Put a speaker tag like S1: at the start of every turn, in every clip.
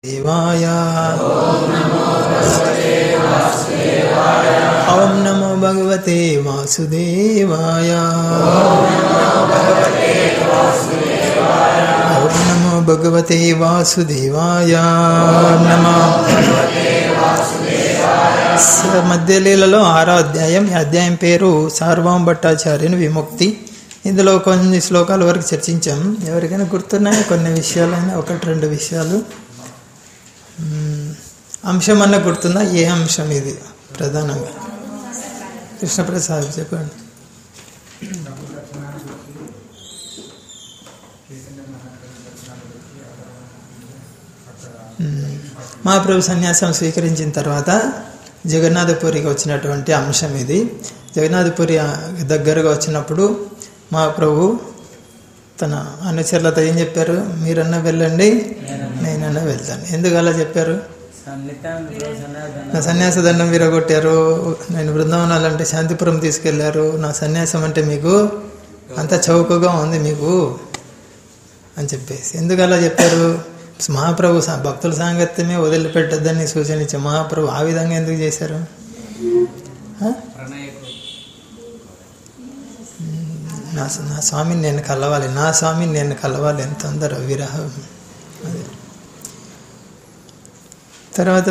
S1: దేవాయ ఓం నమో భగవతే వాసుదేవాయ ఓం నమో భగవతే వాసుదేవాయ నమో మధ్యలీలలో 6వ అధ్యాయం. ఈ అధ్యాయం పేరు సార్వభౌమ భట్టాచార్యుని విముక్తి. ఇందులో కొన్ని శ్లోకాల వరకు చర్చించాం. ఎవరికైనా గుర్తున్నాయి కొన్ని విషయాలైనా, 1-2 విషయాలు. అంశం అన్న గుర్తుందా? ఏ అంశం ఇది ప్రధానంగా? కృష్ణప్రసాద్ చెప్పండి. మహాప్రభు సన్యాసం స్వీకరించిన తర్వాత జగన్నాథపురికి వచ్చినటువంటి అంశం ఇది. జగన్నాథపురి దగ్గరగా వచ్చినప్పుడు మహాప్రభు తన అనుచరులతో ఏం చెప్పారు? మీరన్నా వెళ్ళండి, నేనన్నా వెళ్తాను. ఎందుకు అలా చెప్పారు? నా సన్యాస దండం విరగొట్టారు, నేను బృందావనాలంటే శాంతిపురం తీసుకెళ్లారు, నా సన్యాసం అంటే మీకు అంత చౌకగా ఉంది మీకు అని చెప్పేసి. ఎందుకు అలా చెప్పారు? మహాప్రభు భక్తుల సాంగత్యమే వదిలిపెట్టద్దని సూచనించే మహాప్రభు ఆ విధంగా ఎందుకు చేశారు? నా స్వామిని నేను కలవాలి, నా స్వామిని నేను కలవాలి, ఎంత అందరూ విరహం. అదే తర్వాత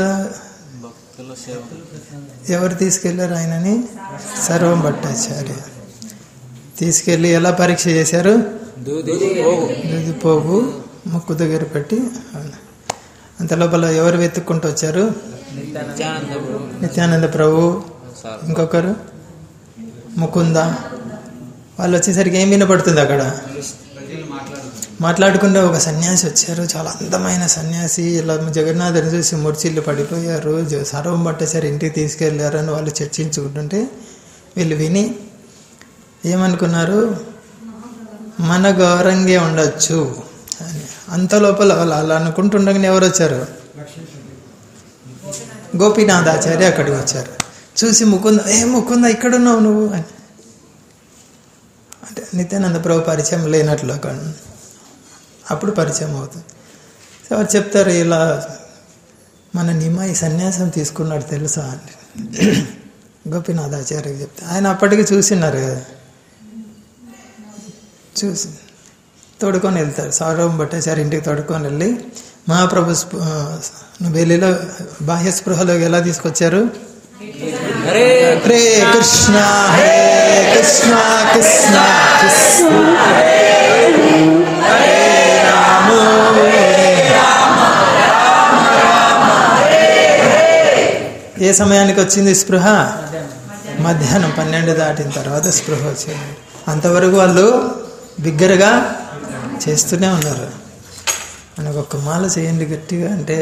S1: ఎవరు తీసుకెళ్లారు ఆయనని? సర్వం భట్టాచార్య తీసుకెళ్ళి ఎలా పరీక్ష చేశారు? దూది పోగు ముక్కు దగ్గర పెట్టి. అంత లోపల ఎవరు వెతుక్కుంటూ వచ్చారు? నిత్యానంద ప్రభు, ఇంకొకరు ముకుంద. వాళ్ళు వచ్చేసరికి ఏం వినపడుతుంది అక్కడ? మాట్లాడుకుంటే ఒక సన్యాసి వచ్చారు, చాలా అందమైన సన్యాసి. ఇలా జగన్నాథుని చూసి ముర్చిల్లు పడిపోయారు. సర్వం భట్టాచార్య ఇంటికి తీసుకెళ్లారు అని వాళ్ళు చర్చించుకుంటుంటే వీళ్ళు విని ఏమనుకున్నారు? మన గౌరంగే ఉండొచ్చు అని. అంత లోపల వాళ్ళు అలా అనుకుంటుండగానే ఎవరు వచ్చారు? గోపీనాథాచార్య అక్కడికి వచ్చారు. చూసి ముకుంద, ముకుంద ఇక్కడున్నావు నువ్వు అని. అంటే నిత్యానంద ప్రభు పరిచయం లేనట్లు అక్కడ. అప్పుడు పరిచయం అవుతుంది. ఎవరు చెప్తారు, ఇలా మన నిమ్మాయి సన్యాసం తీసుకున్నాడు తెలుసా అని గోపీనాథాచార్యకి చెప్తే ఆయన అప్పటికి చూసినారు కదా, చూసి తోడుకొని వెళ్తారు. సర్వం భట్టాచార్య ఇంటికి తోడుకొని వెళ్ళి మహాప్రభు వేలిలో బాహ్య స్పృహలోకి ఎలా తీసుకొచ్చారు? హరే కృష్ణ హరే కృష్ణ కృష్ణ కృష్ణ హరే రామ ఏ సమయానికి వచ్చింది స్పృహ? మధ్యాహ్నం 12 దాటిన తర్వాత స్పృహ వచ్చింది. అంతవరకు వాళ్ళు బిగ్గరగా చేస్తూనే ఉన్నారు. మనకు ఒక్క మాల చేయండి గట్టిగా అంటే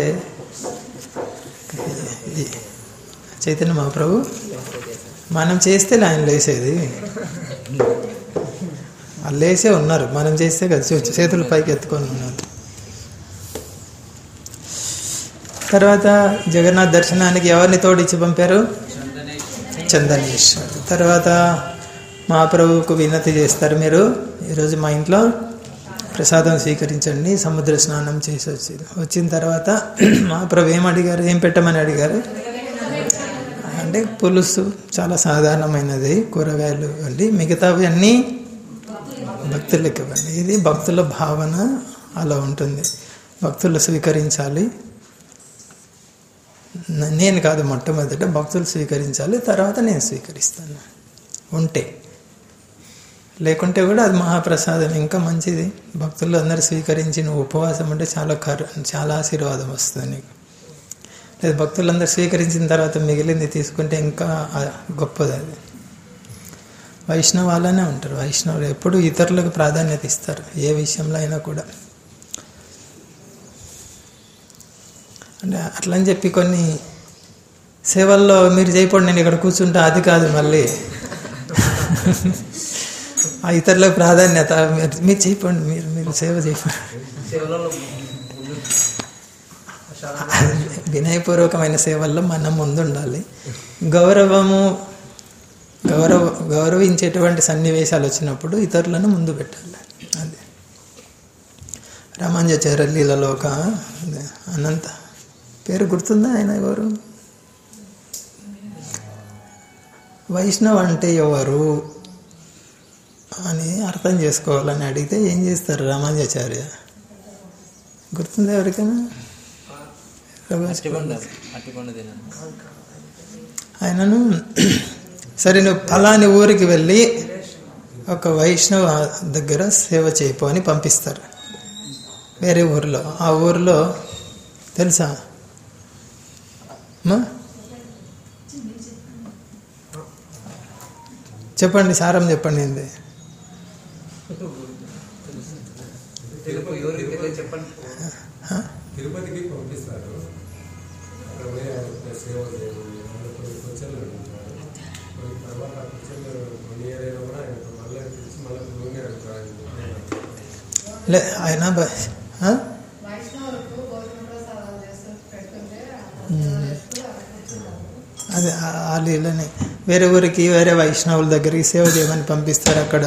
S1: చైతన్య మహాప్రభు మనం చేస్తే ఆయన లేసేది. వాళ్ళు లేసే ఉన్నారు, మనం చేస్తే కదా చేతులు పైకి ఎత్తుకొని ఉన్నారు. తర్వాత జగన్నాథ్ దర్శనానికి ఎవరిని తోడిచ్చి పంపారు? చందనేశ్వర్. తర్వాత మహాప్రభువుకు వినతి చేస్తారు, మీరు ఈరోజు మా ఇంట్లో ప్రసాదం స్వీకరించండి. సముద్ర స్నానం చేసి వచ్చిన తర్వాత మహాప్రభు ఏం అడిగారు? ఏం పెట్టమని అడిగారు? అంటే పులుసు చాలా సాధారణమైనది, కూరగాయలు ఇవ్వండి, మిగతావి అన్నీ భక్తులకు ఇవ్వండి. ఇది భక్తుల భావన అలా ఉంటుంది. భక్తులు స్వీకరించాలి, నేను కాదు, మొట్టమొదట భక్తులు స్వీకరించాలి, తర్వాత నేను స్వీకరిస్తాను ఉంటే. లేకుంటే కూడా అది మహాప్రసాదం, ఇంకా మంచిది. భక్తులు అందరూ స్వీకరించి నువ్వు ఉపవాసం అంటే చాలా ఆశీర్వాదం వస్తుంది నీకు. లేదు భక్తులందరూ స్వీకరించిన తర్వాత మిగిలింది తీసుకుంటే ఇంకా గొప్పది. అది వైష్ణవాలనే ఉంటారు. వైష్ణవులు ఎప్పుడు ఇతరులకు ప్రాధాన్యత ఇస్తారు, ఏ విషయంలో అయినా కూడా. అంటే అట్లా అని చెప్పి కొన్ని సేవల్లో మీరు చేయకపోండి, నేను ఇక్కడ కూర్చుంటా, అది కాదు. మళ్ళీ ఆ ఇతరులకు ప్రాధాన్యత, మీరు చేయకండి, మీరు సేవ చేయకండి. వినయపూర్వకమైన సేవల్లో మనం ముందుండాలి. గౌరవించేటువంటి సన్నివేశాలు వచ్చినప్పుడు ఇతరులను ముందు పెట్టాలి. అదే రామానుజాచార్య లీలలో ఒక అనంత పేరు గుర్తుందా? ఆయన ఎవరు? వైష్ణవ్ అంటే ఎవరు అని అర్థం చేసుకోవాలని అడిగితే ఏం చేస్తారు రామానుజాచార్య? గుర్తుందా ఎవరికైనా? ఆయనను సరే నువ్వు ఫలాని ఊరికి వెళ్ళి ఒక వైష్ణవ దగ్గర సేవ చేయపో అని పంపిస్తారు వేరే ఊరిలో. ఆ ఊరిలో తెలుసా చెప్పండి, సారం చెప్పండి. ఏంది
S2: తిరుపతికి పంపిస్తారు.
S1: ఆయన అదే వాళ్ళని వేరే ఊరికి వేరే వైష్ణవుల దగ్గరికి సేవ చేయమని పంపిస్తారు. అక్కడ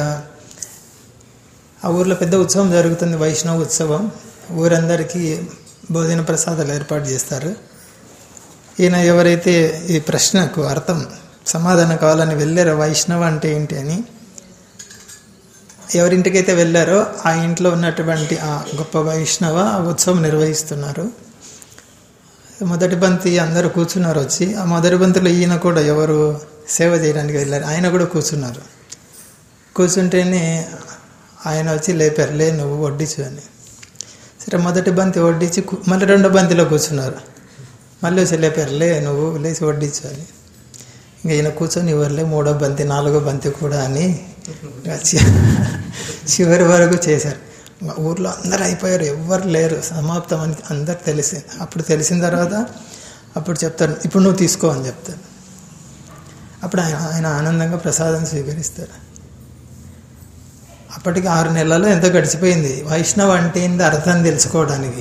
S1: ఆ ఊర్లో పెద్ద ఉత్సవం జరుగుతుంది, వైష్ణవ ఉత్సవం. ఊరందరికీ భోజన ప్రసాదాలు ఏర్పాటు చేస్తారు. ఈయన ఎవరైతే ఈ ప్రశ్నకు అర్థం సమాధానం కావాలని వెళ్ళారో వైష్ణవ అంటే ఏంటి అని, ఎవరింటికైతే వెళ్ళారో ఆ ఇంట్లో ఉన్నటువంటి ఆ గొప్ప వైష్ణవ ఆ ఉత్సవం నిర్వహిస్తున్నారు. మొదటి బంతి అందరూ కూర్చున్నారు వచ్చి. ఆ మొదటి బంతిలో ఈయన కూడా ఎవరు సేవ చేయడానికి వెళ్ళారు, ఆయన కూడా కూర్చున్నారు. కూర్చుంటేనే ఆయన వచ్చి లేపారు, లే నువ్వు వడ్డించు అని. సరే మొదటి బంతి వడ్డించి మళ్ళీ రెండో బంతిలో కూర్చున్నారు. మళ్ళీ వచ్చి లేపారు, లే నువ్వు లేచి వడ్డించు అని. ఇంకా ఈయన కూర్చొని ఇవ్వర్లే మూడో బంతి నాలుగో బంతి కూడా అని చివరి వరకు చేశారు. ఊర్లో అందరు అయిపోయారు, ఎవ్వరు లేరు, సమాప్తం అని అందరు తెలిసింది. అప్పుడు తెలిసిన తర్వాత అప్పుడు చెప్తారు, ఇప్పుడు నువ్వు తీసుకో అని చెప్తారు. అప్పుడు ఆయన ఆనందంగా ప్రసాదం స్వీకరిస్తారు. అప్పటికి 6 నెలలు ఎంతో గడిచిపోయింది వైష్ణవ అంటే ఏంది అర్థం తెలుసుకోవడానికి.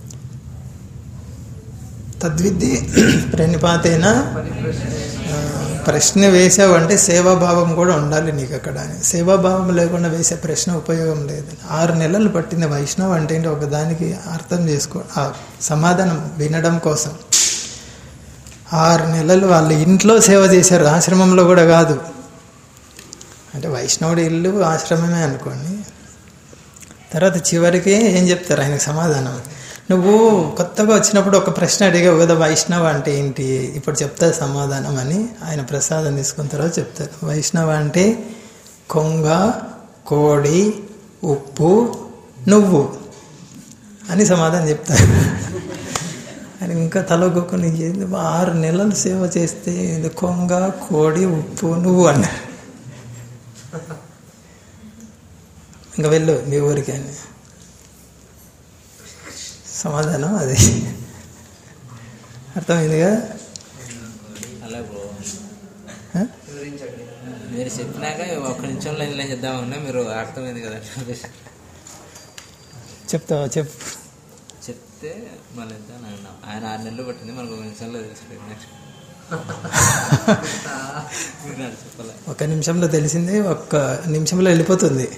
S1: తద్విద్ది ప్రణిపాతేనా, ప్రశ్న వేసావంటే సేవాభావం కూడా ఉండాలి నీకు అక్కడ. సేవాభావం లేకుండా వేసే ప్రశ్న ఉపయోగం లేదు. 6 నెలలు పట్టింది వైష్ణవ అంటే ఏంటి ఒకదానికి అర్థం చేసుకో, ఆ సమాధానం వినడం కోసం. 6 నెలలు వాళ్ళ ఇంట్లో సేవ చేశారు, ఆశ్రమంలో కూడా కాదు. అంటే వైష్ణవుడి ఇల్లు ఆశ్రమమే అనుకోండి. తర్వాత చివరికి ఏం చెప్తారు ఆయనకు సమాధానం, నువ్వు కొత్తగా వచ్చినప్పుడు ఒక ప్రశ్న అడిగావు కదా వైష్ణవ అంటే ఏంటి, ఇప్పుడు చెప్తా సమాధానం అని. ఆయన ప్రసాదం తీసుకున్న తర్వాత చెప్తారు, వైష్ణవ అంటే కొంగ, కోడి, ఉప్పు, నువ్వు అని సమాధానం చెప్తారు. అని ఇంకా తలగొక్కుని 6 నెలలు సేవ చేస్తే కొంగ, కోడి, ఉప్పు, నువ్వు అన్నారు. ఇంకా వెళ్ళు మీ ఊరికి అని సమాధానం. అది అర్థమైందిగా?
S3: అలా మీరు చెప్పినాక ఒక్క నిమిషంలో ఇలా చేద్దామన్నా మీరు అర్థమైంది కదా.
S1: చెప్తావా?
S3: చెప్తే మళ్ళీ ఆయన 6 నెలలు పట్టింది, మనకు 1 నిమిషంలో తెలిసిపోయింది. నెక్స్ట్ చెప్పాలి,
S1: 1 నిమిషంలో తెలిసింది 1 నిమిషంలో వెళ్ళిపోతుంది.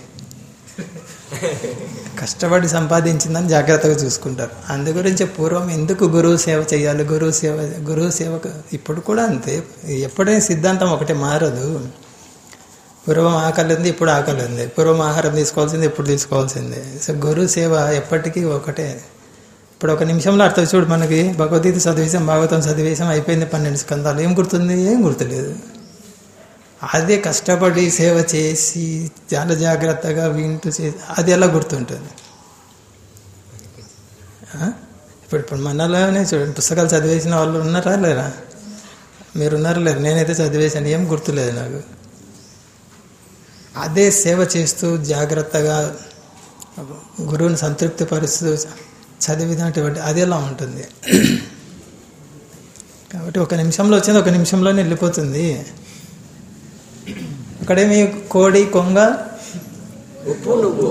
S1: కష్టపడి సంపాదించిందని జాగ్రత్తగా చూసుకుంటారు. అందు గురించి పూర్వం ఎందుకు గురువు సేవ చేయాలి, గురువు సేవ ఇప్పుడు కూడా అంతే. ఎప్పుడైనా సిద్ధాంతం ఒకటే మారదు. పూర్వం ఆకలి ఉంది, ఇప్పుడు ఆకలి ఉంది. పూర్వం ఆహారం తీసుకోవాల్సింది, ఇప్పుడు తీసుకోవాల్సిందే. సో గురువు సేవ ఎప్పటికీ ఒకటే. ఇప్పుడు 1 నిమిషంలో అర్థం చూడు, మనకి భగవద్గీత చదివేశాం, భాగవతం చదివేశాం, అయిపోయింది 12 స్కందాలు. ఏం గుర్తుంది? ఏం గుర్తులేదు. అదే కష్టపడి సేవ చేసి చాలా జాగ్రత్తగా వింటూ చేసి అది ఎలా గుర్తుంటుంది? ఇప్పుడు మనలోనే చూడండి, పుస్తకాలు చదివేసిన వాళ్ళు ఉన్నారా లేరా? మీరు ఉన్నారా లేరు? నేనైతే చదివేశాను, ఏం గుర్తులేదు నాకు. అదే సేవ చేస్తూ జాగ్రత్తగా గురువుని సంతృప్తి పరుస్తూ చదివినటువంటి అది ఎలా ఉంటుంది? కాబట్టి 1 నిమిషంలో వచ్చింది 1 నిమిషంలోనే వెళ్ళిపోతుంది. అక్కడేమి కోడి, కొంగ,
S3: ఉప్పు, నువ్వు.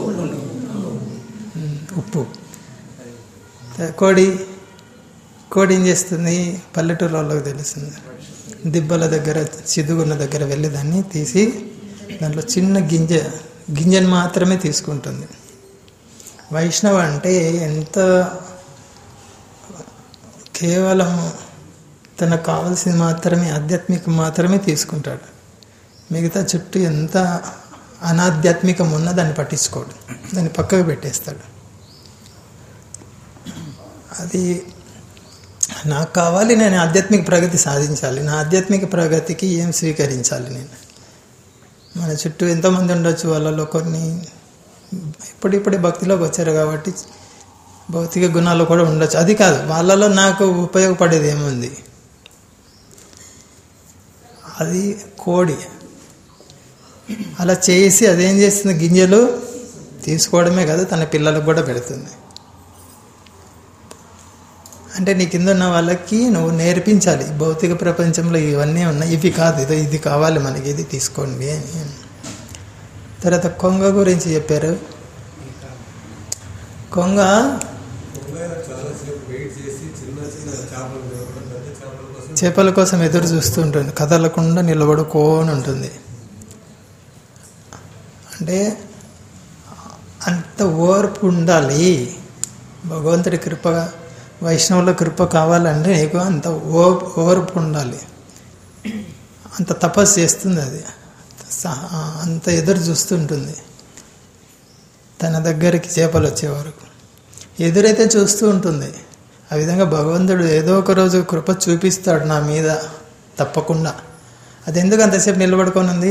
S1: ఉప్పు. కోడి ఏం చేస్తుంది? పల్లెటూరు వాళ్ళకి తెలుస్తుంది. దిబ్బల దగ్గర, చిదుగున్న దగ్గర వెళ్ళి దాన్ని తీసి దాంట్లో చిన్న గింజను మాత్రమే తీసుకుంటుంది. వైష్ణవ అంటే ఎంత కేవలం తనకు కావాల్సింది మాత్రమే, ఆధ్యాత్మికం మాత్రమే తీసుకుంటాడు. మిగతా చుట్టూ ఎంత అనాధ్యాత్మికం ఉన్నా దాన్ని పట్టించుకోడు, దాన్ని పక్కకు పెట్టేస్తాడు. అది నాకు కావాలి, నేను ఆధ్యాత్మిక ప్రగతి సాధించాలి, నా ఆధ్యాత్మిక ప్రగతికి ఏం స్వీకరించాలి నేను. మన చుట్టూ ఎంతోమంది ఉండొచ్చు, వాళ్ళలో కొన్ని ఇప్పుడిప్పుడే భక్తిలోకి వచ్చారు కాబట్టి భౌతిక గుణాలు కూడా ఉండొచ్చు. అది కాదు, వాళ్ళలో నాకు ఉపయోగపడేది ఏముంది. అది కోడి అలా చేసి అదేం చేస్తుంది, గింజలు తీసుకోవడమే కాదు తన పిల్లలకు కూడా పెడుతుంది. అంటే నీ కింద ఉన్న వాళ్ళకి నువ్వు నేర్పించాలి, భౌతిక ప్రపంచంలో ఇవన్నీ ఉన్నాయి, ఇవి కాదు, ఇది కావాలి మనకి, ఇది తీసుకోండి అని. తర్వాత కొంగ గురించి చెప్పారు. కొంగ చేపల కోసం ఎదురు చూస్తూ ఉంటుంది, కదలకుండా నిలబడుకోని ఉంటుంది. అంటే అంత ఓర్పు ఉండాలి. భగవంతుడి కృప, వైష్ణవుల కృప కావాలంటే నీకు అంత ఓర్పు ఉండాలి. అంత తపస్సు చేస్తుంది అది, అంత ఎదురు చూస్తుంటుంది తన దగ్గరికి చేపలు వచ్చే వరకు. ఎదురైతే చూస్తూ ఉంటుంది. ఆ విధంగా భగవంతుడు ఏదో ఒక రోజు కృప చూపిస్తాడు నా మీద తప్పకుండా. అది ఎందుకు అంతసేపు నిలబడుకొని ఉంది,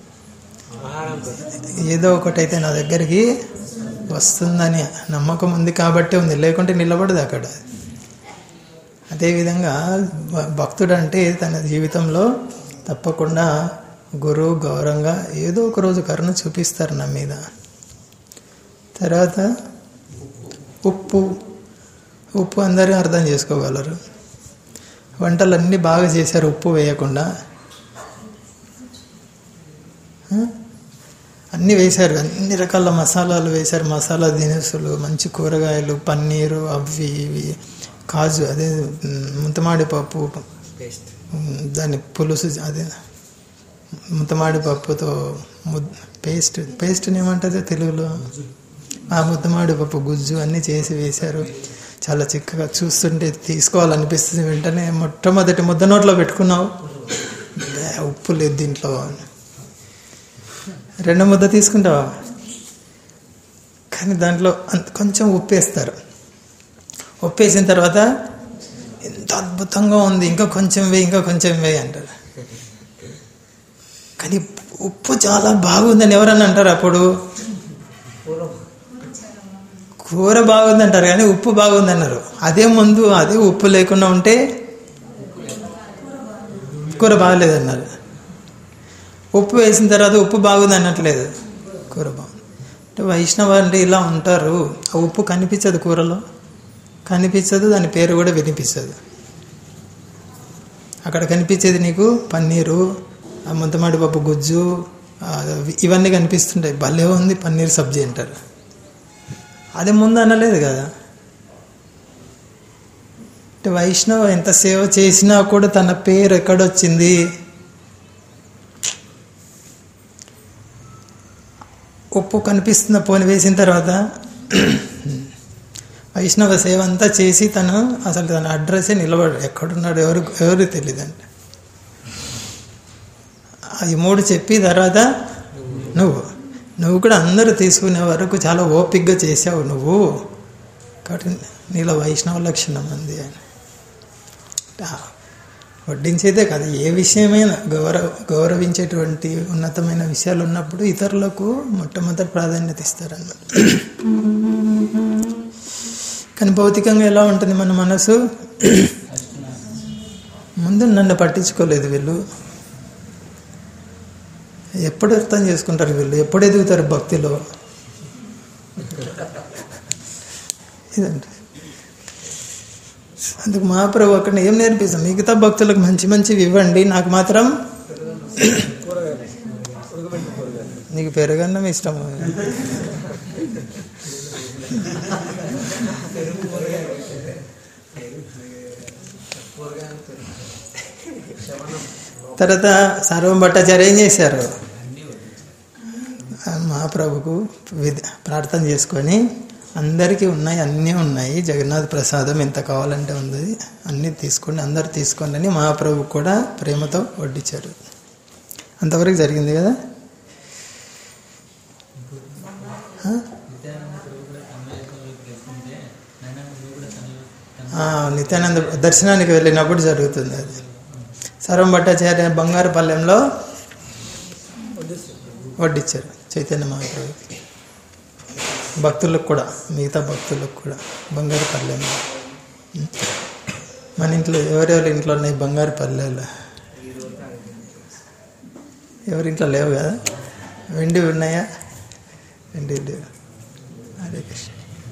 S1: ఏదో ఒకటైతే నా దగ్గరికి వస్తుందని నమ్మకం ఉంది కాబట్టి ఉంది, లేకుంటే నిలబడదు అక్కడ. అదేవిధంగా భక్తుడు అంటే తన జీవితంలో తప్పకుండా గురువు గౌరవంగా ఏదో ఒక రోజు కరుణ చూపిస్తారు నా మీద. తర్వాత ఉప్పు అందరూ అర్థం చేసుకోగలరు. వంటలన్నీ బాగా చేశారు ఉప్పు వేయకుండా, అన్నీ వేశారు, అన్ని రకాల మసాలాలు వేశారు, మసాలా దినుసులు, మంచి కూరగాయలు, పన్నీరు, అవి ఇవి, కాజు, అదే ముంతమాడి పప్పు, దాని పులుసు, అదే ముంతమాడి పప్పుతో పేస్ట్ని ఏమంటారు తెలుగులో, ఆ ముద్దమాడి పప్పు గుజ్జు అన్నీ చేసి వేశారు. చాలా చిక్కగా చూస్తుంటే తీసుకోవాలనిపిస్తుంది. వెంటనే మొట్టమొదటి ముద్ద నోట్లో పెట్టుకున్నావు, ఉప్పు లేదు దీంట్లో. రెండో ముద్ద తీసుకుంటావా, కానీ దాంట్లో కొంచెం ఉప్పు వేస్తారు. ఉప్పు వేసిన తర్వాత ఎంత అద్భుతంగా ఉంది, ఇంకా కొంచెం వేయి అంటారు. కానీ ఉప్పు చాలా బాగుందని ఎవరన్నా అంటారు. అప్పుడు కూర బాగుంది అంటారు కానీ ఉప్పు బాగుంది అన్నారు. అదే ముందు అదే ఉప్పు లేకుండా ఉంటే కూర బాగలేదన్నారు. ఉప్పు వేసిన తర్వాత ఉప్పు బాగుంది అనట్లేదు, కూర బాగుంది. అంటే వైష్ణవ అంటే ఇలా ఉంటారు. ఆ ఉప్పు కనిపించదు, కూరలో కనిపించదు, దాని పేరు కూడా వినిపించదు. అక్కడ కనిపించేది నీకు పన్నీరు, ఆ ముంతమాడి పప్పు గుజ్జు, ఇవన్నీ కనిపిస్తుంటాయి. భలే ఉంది పన్నీర్ సబ్జీ అంటారు. అది ముందు అనలేదు కదా. అంటే వైష్ణవ ఎంత సేవ చేసినా కూడా తన పేరు ఎక్కడొచ్చింది, ఉప్పు కనిపిస్తున్న పోని వేసిన తర్వాత వైష్ణవ సేవ అంతా చేసి తను అసలు తన అడ్రస్సే నిలబడు, ఎక్కడున్నాడు ఎవరు తెలియదండి. అది మూడు చెప్పి తర్వాత నువ్వు కూడా అందరూ తీసుకునే వరకు చాలా ఓపికగా చేసావు నువ్వు, కాబట్టి నీలో వైష్ణవ లక్షణం ఉంది అని. వడ్డించేదే కాదు, ఏ విషయమైనా గౌరవించేటువంటి ఉన్నతమైన విషయాలు ఉన్నప్పుడు ఇతరులకు మొట్టమొదటి ప్రాధాన్యత ఇస్తారన్నమాట. కానీ భౌతికంగా ఎలా ఉంటుంది మన మనసు, ముందు నన్ను పట్టించుకోలేదు వీళ్ళు, ఎప్పుడు అర్థం చేసుకుంటారు వీళ్ళు, ఎప్పుడు ఎదుగుతారు భక్తిలో, ఇదండి. అందుకు మహాప్రభు అక్కడ ఏం నేర్పిస్తాం, మిగతా భక్తులకు మంచి మంచివి ఇవ్వండి, నాకు మాత్రం నీకు పెరుగన్నం ఇష్టం. తర్వాత సర్వం భట్టాచార్య ఏం చేశారు, మహాప్రభుకు ప్రార్థన చేసుకొని అందరికీ ఉన్నాయి, అన్నీ ఉన్నాయి. జగన్నాథ ప్రసాదం ఎంత కావాలంటే ఉంది, అన్నీ తీసుకోండి, అందరు తీసుకోండి అని మహాప్రభు కూడా ప్రేమతో వడ్డించారు. అంతవరకు జరిగింది కదా. నిత్యానంద దర్శనానికి వెళ్ళినప్పుడు జరుగుతుంది అది. సర్వం భట్టాచార్య బంగారు పల్లెంలో వడ్డించారు చైతన్య మహాప్రభుకి. భక్తులకు కూడా, మిగతా భక్తులకు కూడా బంగారు పల్లెంలో. మన ఇంట్లో ఎవరెవరి ఇంట్లో ఉన్నాయి బంగారు పల్లెలు? ఎవరింట్లో లేవు కదా. వెండి ఉన్నాయా? వెండి లేవు. హరే కృష్ణ.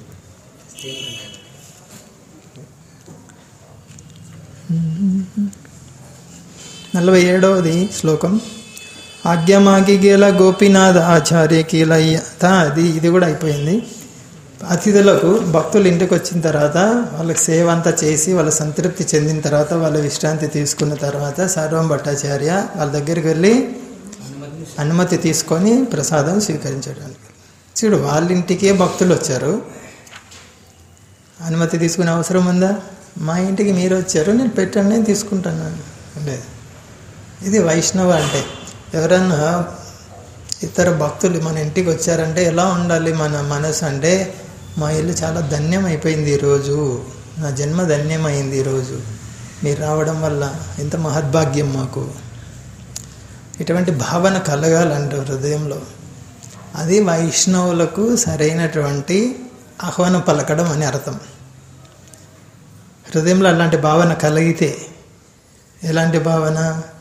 S1: 47వ శ్లోకం. ఆజ్ఞమాగి గేల గోపీనాథ ఆచార్య కీలయ్యత. ఇది కూడా అయిపోయింది. అతిథులకు భక్తులు ఇంటికి వచ్చిన తర్వాత వాళ్ళకి సేవ అంతా చేసి వాళ్ళ సంతృప్తి చెందిన తర్వాత వాళ్ళ విశ్రాంతి తీసుకున్న తర్వాత సర్వం భట్టాచార్య వాళ్ళ దగ్గరికి వెళ్ళి అనుమతి తీసుకొని ప్రసాదం స్వీకరించడానికి. చూడు, వాళ్ళ ఇంటికే భక్తులు వచ్చారు, అనుమతి తీసుకునే అవసరం ఉందా? మా ఇంటికి మీరు వచ్చారు, నేను పెట్టండి, నేను తీసుకుంటాను లేదు. ఇది వైష్ణవ అంటే. ఎవరన్నా ఇతర భక్తులు మన ఇంటికి వచ్చారంటే ఎలా ఉండాలి మన మనసు అంటే, మా ఇల్లు చాలా ధన్యం అయిపోయింది ఈరోజు, నా జన్మ ధన్యమైంది ఈరోజు, మీరు రావడం వల్ల ఎంత మహద్భాగ్యం మాకు. ఇటువంటి భావన కలగాలంట హృదయంలో. అది వైష్ణవులకు సరైనటువంటి ఆహ్వానం పలకడం అని అర్థం. హృదయంలో అలాంటి భావన కలిగితే, ఎలాంటి భావన?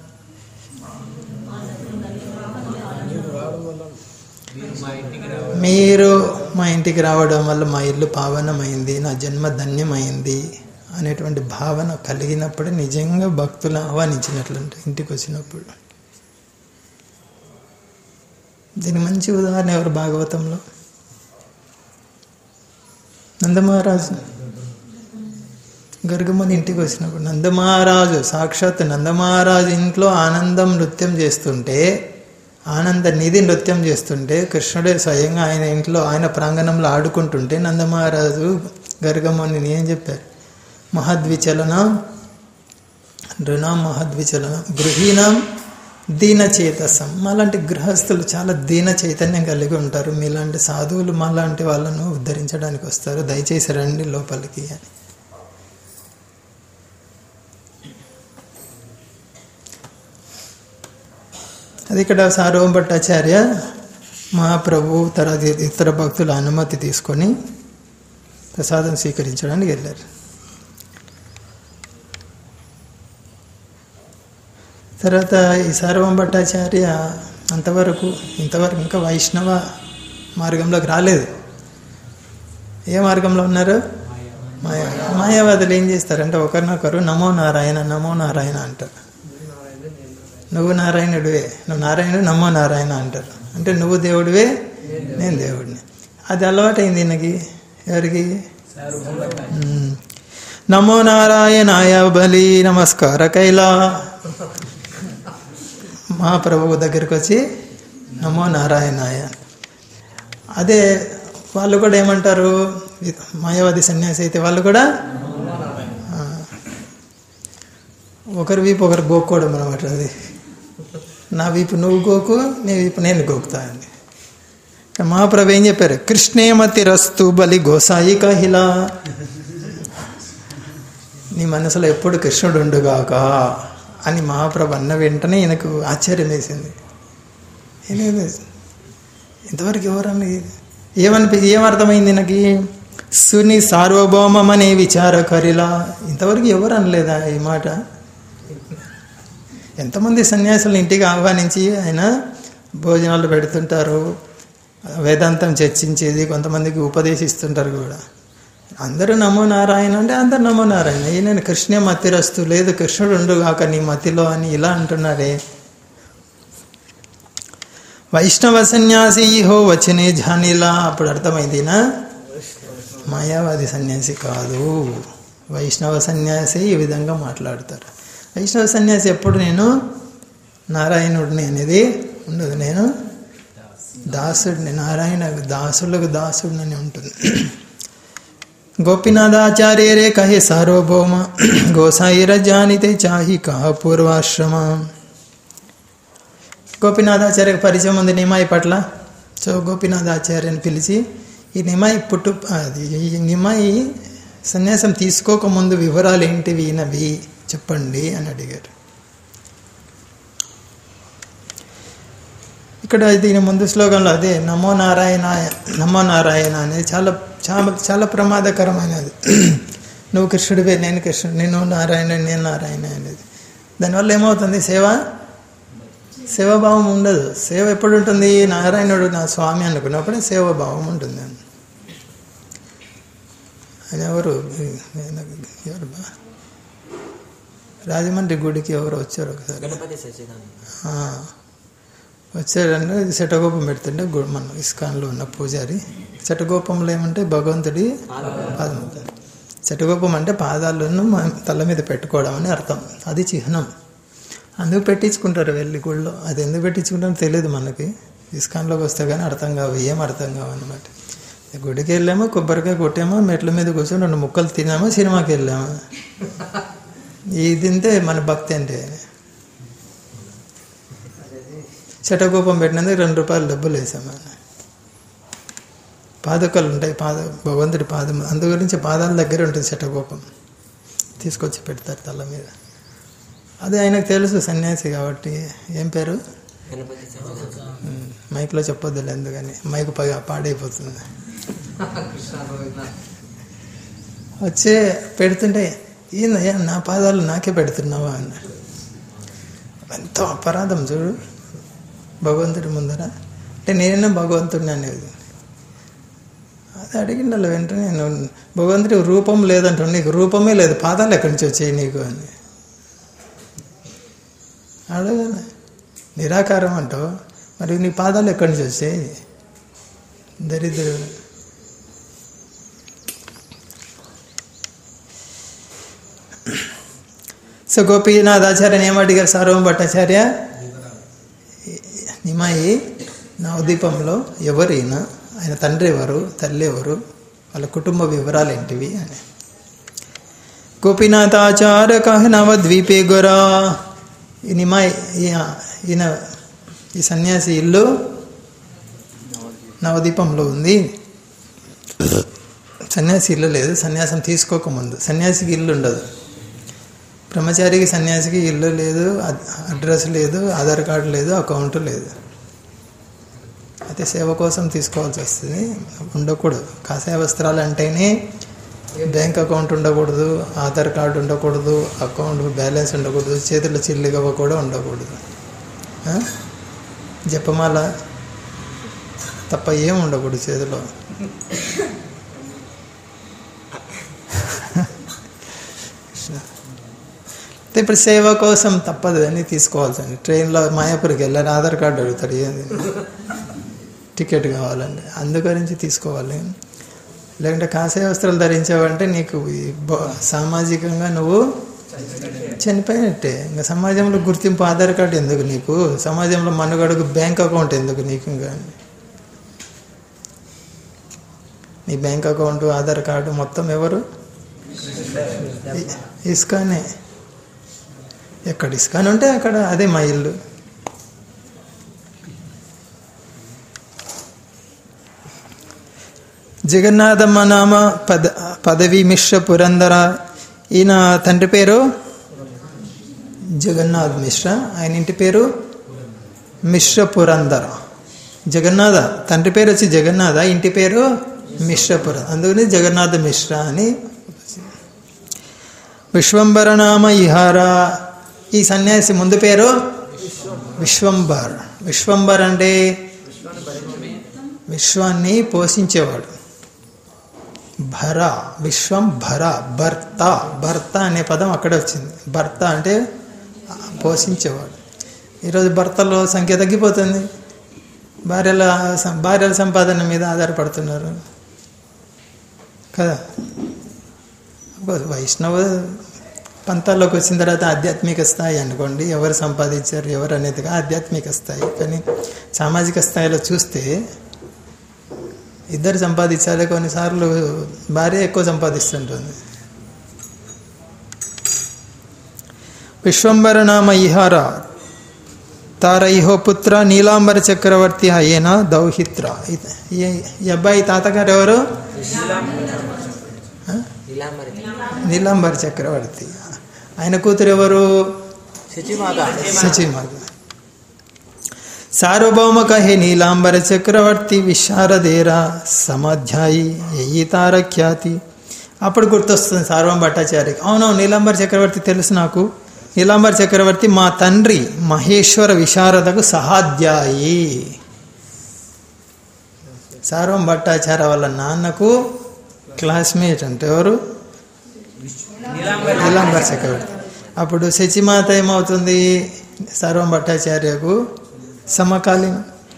S1: మీరు మా ఇంటికి రావడం వల్ల మా ఇల్లు పావనమైంది, నా జన్మ ధన్యమైంది అనేటువంటి భావన కలిగినప్పుడు నిజంగా భక్తులు ఆహ్వానించినట్లుంటే ఇంటికి వచ్చినప్పుడు. దీని మంచి ఉదాహరణ ఎవరు భాగవతంలో? నందమహారాజు గర్గముని ఇంటికి వచ్చినప్పుడు నందమహారాజు, సాక్షాత్ నందమహారాజు ఇంట్లో ఆనందం నృత్యం చేస్తుంటే, ఆనంద నిధి నృత్యం చేస్తుంటే, కృష్ణుడే స్వయంగా ఆయన ఇంట్లో ఆయన ప్రాంగణంలో ఆడుకుంటుంటే నందమహారాజు గర్గముని ఏం చెప్పారు? మహద్విచలనం నృణాం మహద్విచలనం గృహీణం దీనచేతసం. మాలాంటి గృహస్థులు చాలా దీన చైతన్యం కలిగి ఉంటారు, మీలాంటి సాధువులు మాలాంటి వాళ్ళను ఉద్ధరించడానికి వస్తారు, దయచేసి రండి లోపలికి అని. అది ఇక్కడ సార్వం భట్టాచార్య మహాప్రభు తర్వాత ఇతర భక్తుల అనుమతి తీసుకొని ప్రసాదం స్వీకరించడానికి వెళ్ళారు. తర్వాత ఈ సార్వం భట్టాచార్య ఇంతవరకు ఇంకా వైష్ణవ మార్గంలోకి రాలేదు. ఏ మార్గంలో ఉన్నారు? మాయావాదులు ఏం చేస్తారంటే ఒకరినొకరు నమో నారాయణ నమో నారాయణ అంటారు. నువ్వు నారాయణుడివే, నువ్వు నారాయణుడు, నమో నారాయణ అంటారు. అంటే నువ్వు దేవుడివే, నేను దేవుడిని. అది అలవాటైంది ఈయనకి. ఎవరికి? నమో నారాయణాయ బలి నమస్కార కైలా. మహాప్రభువు దగ్గరికి వచ్చి నమో నారాయణాయ. అదే వాళ్ళు కూడా ఏమంటారు? మాయావాది సన్యాసి అయితే వాళ్ళు కూడా ఒకరి వీపు ఒకరు గోక్కోవడం అనమాట. అది నా వీపు నువ్వు గోకు, నీ వీపు నేను గోకుతా అని. మహాప్రభు ఏం చెప్పారు? కృష్ణేమతి రస్తు బలి గోసాయి కహిలా. నీ మనసులో ఎప్పుడు కృష్ణుడు ఉండుగాక అని మహాప్రభు అన్న వెంటనే ఈయనకు ఆశ్చర్యం వేసింది. ఇంతవరకు ఎవరన్నా ఏమర్థమైంది ఈయనకి? సుని సార్వభౌమం అనే విచారకరిలా. ఇంతవరకు ఎవరు అనలేదా ఈ మాట? ఎంతమంది సన్యాసులను ఇంటికి ఆహ్వానించి ఆయన భోజనాలు పెడుతుంటారు, వేదాంతం చర్చించేది, కొంతమందికి ఉపదేశిస్తుంటారు కూడా. అందరూ నమో నారాయణ అంటే అందరు నమో నారాయణ. ఈయన కృష్ణ మతిరస్తు లేదు, కృష్ణుడు ఉండుగాక నీ మతిలో అని ఇలా అంటున్నారే. వైష్ణవ సన్యాసి హో వచనే జానిలా. అప్పుడు అర్థమైంది నా మాయావాది సన్యాసి కాదు, వైష్ణవ సన్యాసి ఈ విధంగా మాట్లాడతారు. వైష్ణవ సన్యాసి ఎప్పుడు నేను నారాయణుడిని అనేది ఉండదు, నేను దాసుడిని, నారాయణ దాసులకు దాసుడిని ఉంటుంది. गोपीनाथाचार्य रे कहे सार्वभौम गोसाई रजानिते चाही कहा पूर्वाश्रम. గోపీనాథాచార్యకు పరిచయం ఉంది నిమాయి పట్ల. సో గోపీనాథాచార్యని పిలిచి ఈ నిమాయి ఈ నిమాయి సన్యాసం తీసుకోకముందు వివరాలు ఏంటివి ఈయనవి చెప్పండి అని అడిగారు. ఇక్కడ దీని ముందు శ్లోకంలో అదే నమో నారాయణాయ నమో నారాయణ అనేది చాలా చాలా చాలా ప్రమాదకరమైనది. నువ్వు కృష్ణుడివే నేను కృష్ణుడు, నేను నారాయణ నేను నారాయణ అనేది. దానివల్ల ఏమవుతుంది? సేవాభావం ఉండదు. సేవ ఎప్పుడు ఉంటుంది? నారాయణుడు నా స్వామి అనుకున్నప్పుడే సేవాభావం ఉంటుంది. ఆయన ఎవరు రాజమండ్రి గుడికి ఎవరు వచ్చారు ఒకసారి, వచ్చారంటే ఇది శటగోపం పెడుతుంటే మన ఇస్కాన్లో ఉన్న పూజారి, శటగోపంలో ఏమంటే భగవంతుడి పాదం. శటగోపం అంటే పాదాలను తల మీద పెట్టుకోవడం అని అర్థం. అది చిహ్నం. అందుకు పెట్టించుకుంటారు వెళ్ళి గుళ్ళో. అది ఎందుకు పెట్టించుకుంటారో తెలియదు మనకి. ఇస్కాన్లోకి వస్తే కానీ అర్థం కావు, ఏం అర్థం కావు అనమాట. గుడికి వెళ్ళామో, కొబ్బరికాయ కొట్టామో, మెట్ల మీద కూర్చొని 2 ముక్కలు తిన్నామో, సినిమాకి వెళ్ళామో. ఇది తింటే మన భక్తి అంటే. శటగోపం పెట్టినందుకు 2 రూపాయలు డబ్బులు వేసాము. పాదుకలు ఉంటాయి, భగవంతుడి పాదం, అందు గురించి పాదాల దగ్గర ఉంటుంది శటగోపం. తీసుకొచ్చి పెడతారు తల మీద. అదే ఆయనకు తెలుసు, సన్యాసి కాబట్టి. ఏం పేరు? మైక్లో చెప్పొద్దులే, ఎందుకని మైక్ పాడైపోతుంది. వచ్చే పెడుతుంటే ఈయన నా పాదాలు నాకే పెడుతున్నావా అన్నాడు. ఎంతో అపరాధం చూడు భగవంతుడి ముందర. అంటే నేనే భగవంతుడిని అనేది. అది అడిగిండాలి వెంటనే. నేను భగవంతుడి రూపం లేదంటాను, నీకు రూపమే లేదు, పాదాలు ఎక్కడి నుంచి వచ్చాయి నీకు అని అడగలే. నిరాకారం అంటావు, మరి నీ పాదాలు ఎక్కడి నుంచి వచ్చాయి? దరిద్రుడు. సో గోపీనాథాచార్యని ఏమడిగారు సార్వభౌమ భట్టాచార్య? నిమాయి నవదీపంలో ఎవరైనా, ఆయన తండ్రి ఎవరు, తల్లి ఎవరు, వాళ్ళ కుటుంబ వివరాలు ఏంటివి అని. గోపీనాథాచార్య కహ నవద్వీపే గోరా. ఈ నిమాయి ఈయన ఈ సన్యాసి ఇల్లు నవదీపంలో ఉంది. సన్యాసి ఇల్లు లేదు, సన్యాసం తీసుకోకముందు. సన్యాసికి ఇల్లు ఉండదు. బ్రహ్మచారికి సన్యాసికి ఇల్లు లేదు, అడ్రస్ లేదు, ఆధార్ కార్డు లేదు, అకౌంట్ లేదు. అయితే సేవ కోసం తీసుకోవాల్సి వస్తుంది. ఉండకూడదు. కాషాయ వస్త్రాలు అంటేనే బ్యాంక్ అకౌంట్ ఉండకూడదు, ఆధార్ కార్డు ఉండకూడదు, అకౌంట్ బ్యాలెన్స్ ఉండకూడదు, చేతుల్లో చిల్లిగవ్వ కూడా ఉండకూడదు, జపమాల తప్ప ఏం ఉండకూడదు చేతిలో. ఇప్పుడు సేవ కోసం తప్పదు అని తీసుకోవాల్సింది. ట్రైన్లో మాయాపూర్కి వెళ్ళాలి, ఆధార్ కార్డు అడుగుతాడు, ఏంది టికెట్ కావాలండి, అందుగురించి తీసుకోవాలి. లేకుంటే కాషాయ వస్త్రాలు ధరించావంటే నీకు సామాజికంగా నువ్వు చనిపోయినట్టే. ఇంకా సమాజంలో గుర్తింపు ఆధార్ కార్డు ఎందుకు నీకు? సమాజంలో మనుగడకు బ్యాంక్ అకౌంట్ ఎందుకు నీకు? ఇంకా నీ బ్యాంక్ అకౌంట్ ఆధార్ కార్డు మొత్తం ఎవరు? ఇస్కానే. ఎక్కడ ఇస్కాన్ ఉంటే అక్కడ అదే మా ఇల్లు. జగన్నాథమ్మ నామ పదవి మిశ్ర పురందర. ఈయన తండ్రి పేరు జగన్నాథ్ మిశ్ర, ఆయన ఇంటి పేరు మిశ్ర పురందర. జగన్నాథ తండ్రి పేరు వచ్చి జగన్నాథ, ఇంటి పేరు మిశ్రపుర, అందుకని జగన్నాథ మిశ్ర అని. విశ్వంబర నామ ఇహార. ఈ సన్యాసి ముందు పేరు విశ్వంబర్. విశ్వంబర్ అంటే విశ్వాన్ని పోషించేవాడు. భర, విశ్వం భర, భర్త. భర్త అనే పదం అక్కడే వచ్చింది. భర్త అంటే పోషించేవాడు. ఈరోజు భర్తలో సంఖ్య తగ్గిపోతుంది. భార్యల సంపాదన మీద ఆధారపడుతున్నారు కదా. వైష్ణవ పంతాల్లోకి వచ్చిన తర్వాత ఆధ్యాత్మిక స్థాయి అనుకోండి, ఎవరు సంపాదించారు ఎవరు అనేదిగా ఆధ్యాత్మిక స్థాయి. కానీ సామాజిక స్థాయిలో చూస్తే ఇద్దరు సంపాదించాలి. కొన్నిసార్లు భార్య ఎక్కువ సంపాదిస్తుంటుంది. విశ్వంబర నామ ఇహార తార ఇహో పుత్ర నీలాంబర చక్రవర్తి అయ్యేన దౌహిత్ర. ఈ అబ్బాయి తాతగారు ఎవరు? నీలాంబర చక్రవర్తి. ఆయన కూతురు ఎవరు? శచీమాత. సార్వభౌమ కహే నీలాంబర చక్రవర్తి విశారదేరా సమాధ్యాయి ఎయ్యి తార ఖ్యాతి. అప్పుడు గుర్తొస్తుంది సార్వం భట్టాచార్యకి. అవునవును, నీలాంబర చక్రవర్తి తెలుసు నాకు. నీలాంబర చక్రవర్తి మా తండ్రి మహేశ్వర విశారదకు సహాధ్యాయి. సార్వం భట్టాచార్య వాళ్ళ నాన్నకు క్లాస్మేట్. అంటే ఎవరు? నీలాంబర చక్రవర్తి. అప్పుడు శచీమాత ఏమవుతుంది? సార్వం భట్టాచార్యకు సమకాలీన.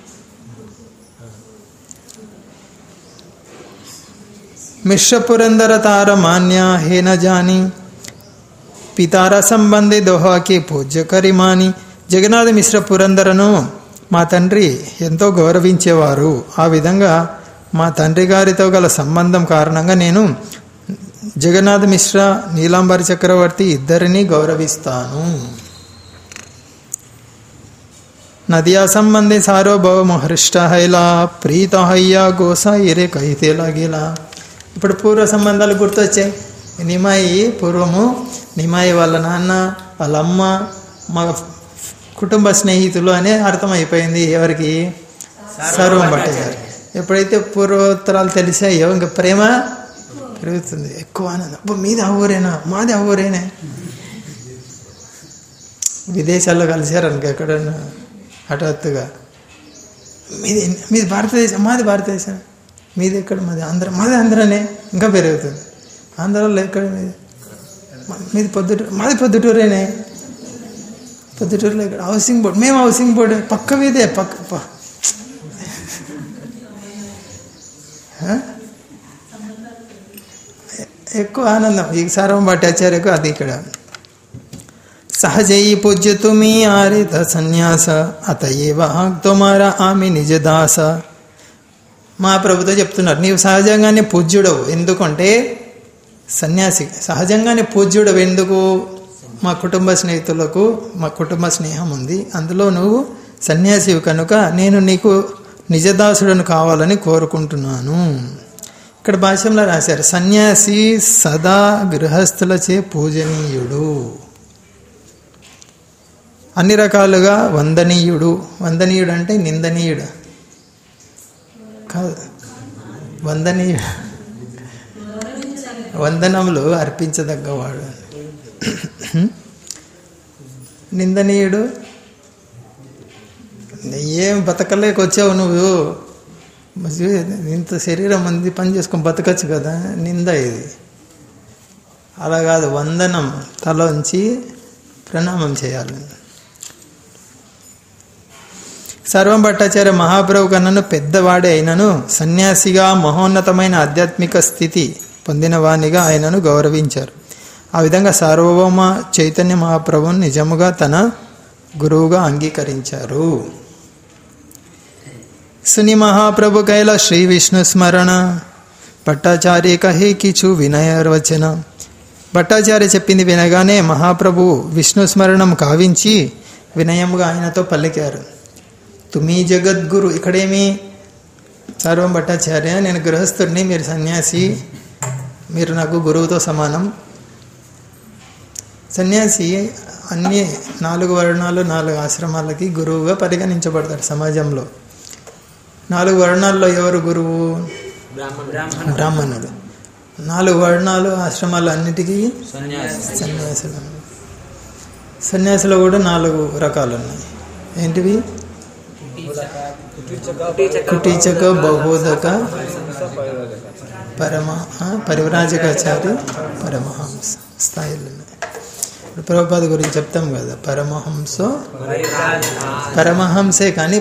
S1: మిశ్ర పురందర తార మాన్య హేన జాని పితార సంబంధి దోహాకి పూజ్య కరిమాని. జగన్నాథ మిశ్ర పురందరను మా తండ్రి ఎంతో గౌరవించేవారు. ఆ విధంగా మా తండ్రి గారితో గల సంబంధం కారణంగా నేను జగన్నాథ మిశ్ర, నీలాంబర చక్రవర్తి ఇద్దరిని గౌరవిస్తాను. నదియా సంబంధి సార్వభౌమ హృష్ట హైలా ప్రీత హయ్యా గోసా ఇరే కైతేలా గీలా. ఇప్పుడు పూర్వ సంబంధాలు గుర్తొచ్చాయి. నిమాయి పూర్వము నిమాయి వాళ్ళ నాన్న, వాళ్ళ అమ్మ, మా కుటుంబ స్నేహితులు అనే అర్థమైపోయింది. ఎవరికి? సార్వం భట్టాచార్య. ఎప్పుడైతే పూర్వోత్తరాలు తెలిసాయో ఇంకా ప్రేమ పెరుగుతుంది, ఎక్కువ ఆనందం. అబ్బో మీది ఊరేనా, మాది ఊరేనే. విదేశాల్లో కలిసారనుకో ఎక్కడన్నా హఠాత్తుగా, మీది భారతదేశం, మాది భారతదేశం. మీది ఎక్కడ? మాది ఆంధ్ర. మాది ఆంధ్రనే. ఇంకా పెరుగుతుంది. ఆంధ్రాలో ఎక్కడ? మీది పొద్దుటూరు. మాది పొద్దుటూరేనే. పొద్దుటూరులో ఇక్కడ హౌసింగ్ బోర్డు. మేము హౌసింగ్ బోర్డు పక్క మీదే. పక్క ఎక్కువ ఆనందం. ఈ సార్వం భట్టాచార్యకు అది ఇక్కడ. సహజయి పూజ్య తుమి ఆరిత సన్యాస అతయేవ తుమారా ఆమె నిజదాస. మా ప్రభుతో చెప్తున్నారు, నీవు సహజంగానే పూజ్యుడవు. ఎందుకంటే సన్యాసి సహజంగానే పూజ్యుడవు. ఎందుకు? మా కుటుంబ స్నేహితులకు మా కుటుంబ స్నేహం ఉంది, అందులో నువ్వు సన్యాసివి కనుక నేను నీకు నిజదాసుడను కావాలని కోరుకుంటున్నాను. ఇక్కడ భాష్యంలో రాశారు, సన్యాసి సదా గృహస్థులచే పూజనీయుడు, అన్ని రకాలుగా వందనీయుడు. వందనీయుడు అంటే నిందనీయుడు కాదు, వందనీయుడు. వందనములు అర్పించదగ్గవాడు. నిందనీయుడు, ఏం బతకలేక వచ్చావు నువ్వు, ఇంత శరీరం మంది పని చేసుకొని బతకచ్చు కదా, నింద ఇది. అలా కాదు, వందనం, తలోంచి ప్రణామం చేయాలి. సర్వం భట్టాచార్య మహాప్రభు కన్నను పెద్దవాడే అయినను సన్యాసిగా మహోన్నతమైన ఆధ్యాత్మిక స్థితి పొందిన వానిగా ఆయనను గౌరవించారు. ఆ విధంగా సార్వభౌమ చైతన్య మహాప్రభుని నిజముగా తన గురువుగా అంగీకరించారు. సుని మహాప్రభు కైల శ్రీ విష్ణు స్మరణ భట్టాచార్య కహే కిచు వినయర్వచన. భట్టాచార్య చెప్పింది వినగానే మహాప్రభు విష్ణు స్మరణం కావించి వినయముగా ఆయనతో పలికారు. తుమీ జగద్గురు. ఇక్కడేమి సర్వం భట్టాచార్య, నేను గృహస్థుడిని, మీరు సన్యాసి, మీరు నాకు గురువుతో సమానం. సన్యాసి అన్ని 4 వర్ణాలు 4 ఆశ్రమాలకి గురువుగా పరిగణించబడతాడు సమాజంలో. 4 వర్ణాల్లో ఎవరు గురువు? బ్రాహ్మణుడు. 4 వర్ణాలు ఆశ్రమాలు అన్నిటికీ సన్యాసులు. సన్యాసులు కూడా 4 రకాలు ఉన్నాయి. ఏంటివి? కుటీచక, బహోదక, పరివ్రాజకాచారి, పరమహంస స్థాయిలు ఉన్నాయి. ఇప్పుడు ప్రభుపాద గురించి చెప్తాం కదా, పరమహంసే కానీ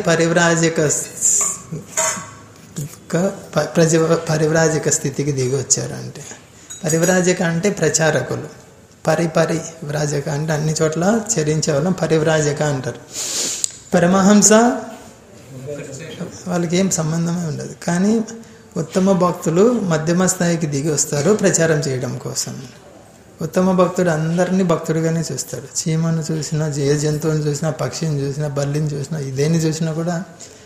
S1: పరివ్రాజక స్థితికి దిగి వచ్చారంటే. పరివ్రాజక అంటే ప్రచారకులు, పరివ్రాజక అంటే అన్ని చోట్ల చరించే వాళ్ళం పరివ్రాజక అంటారు. పరమహంస వాళ్ళకి ఏం సంబంధమే ఉండదు, కానీ ఉత్తమ భక్తులు మధ్యమ స్థాయికి దిగి వస్తారు ప్రచారం చేయడం కోసం. ఉత్తమ భక్తుడు అందరినీ భక్తుడిగానే చూస్తాడు. చీమను చూసినా, జంతువుని చూసినా, పక్షిని చూసినా, బల్లిని చూసినా, దేన్ని చూసినా కూడా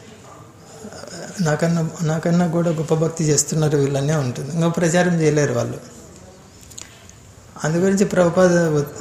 S1: నాకన్నా కూడా గొప్ప భక్తి చేస్తున్నారు వీళ్ళనే ఉంటుంది. ఇంకా ప్రచారం చేయలేరు వాళ్ళు. అందుగురించి ప్రభుపాద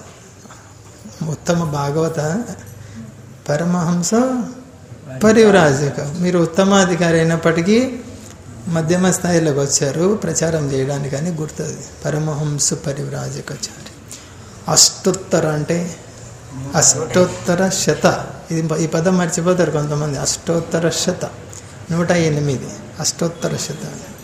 S1: ఉత్తమ భాగవత పరమహంస పరివ్రాజక, మీరు ఉత్తమాధికారి అయినప్పటికీ మధ్యమ స్థాయిలోకి వచ్చారు ప్రచారం చేయడానికి అని గుర్తుంది. పరమహంస పరివ్రాజకాచారి. అష్టోత్తర అంటే అష్టోత్తర శత, ఈ పదం మర్చిపోతారు కొంతమంది. అష్టోత్తర శత 108 అష్టోత్తర శత.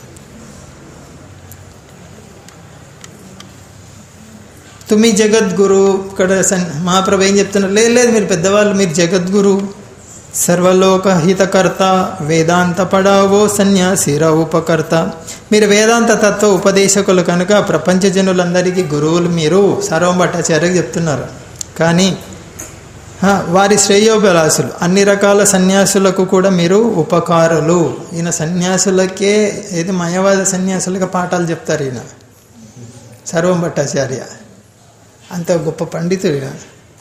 S1: తుమి జగద్గురు. ఇక్కడ మహాప్రభు ఏం చెప్తున్నారు? లేదు మీరు పెద్దవాళ్ళు, మీరు జగద్గురు, సర్వలోక హితకర్త, వేదాంత పడావో సన్యాసిర ఉపకర్త. మీరు వేదాంత తత్వ ఉపదేశకులు కనుక ప్రపంచ జనులందరికీ గురువులు మీరు. సార్వం భట్టాచార్యకి చెప్తున్నారు. కానీ వారి శ్రేయోభిలాసులు, అన్ని రకాల సన్యాసులకు కూడా మీరు ఉపకారులు. ఈయన సన్యాసులకే, ఏది మయవాద సన్యాసులకే పాఠాలు చెప్తారు ఈయన సర్వం భట్టాచార్య. అంత గొప్ప పండితుడు ఈయన.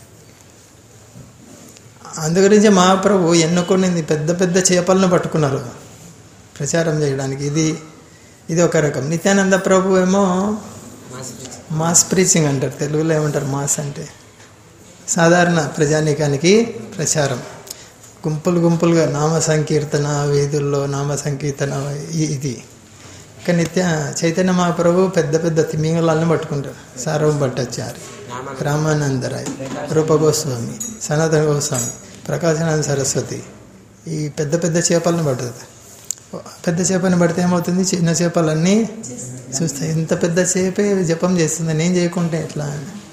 S1: అందుగురించి మహాప్రభు ఎన్నుకునేది పెద్ద పెద్ద చేపలను పట్టుకున్నారు ప్రచారం చేయడానికి. ఇది ఒక రకం. నిత్యానంద ప్రభు ఏమో మాస్ ప్రీచింగ్ అంటారు, తెలుగులో ఏమంటారు మాస్ అంటే సాధారణ ప్రజానీకానికి ప్రచారం. గుంపులుగా నామ సంకీర్తన, వీధుల్లో నామ సంకీర్తన, ఇది. కానీ చైతన్య మహాప్రభు పెద్ద పెద్ద తిమింగళాలను పట్టుకుంటారు. సార్వం భట్టాచార్య, రామానందరాయ్, రూప గోస్వామి, సనాతన గోస్వామి, ప్రకాశానంద సరస్వతి, ఈ పెద్ద పెద్ద చేపలను పడుతుంది. పెద్ద చేపని పడితే ఏమవుతుంది? చిన్న చేపలన్నీ చూస్తాయి. ఇంత పెద్ద చేపే జపం చేస్తుంది, నేను చేయకుంటే ఎట్లా?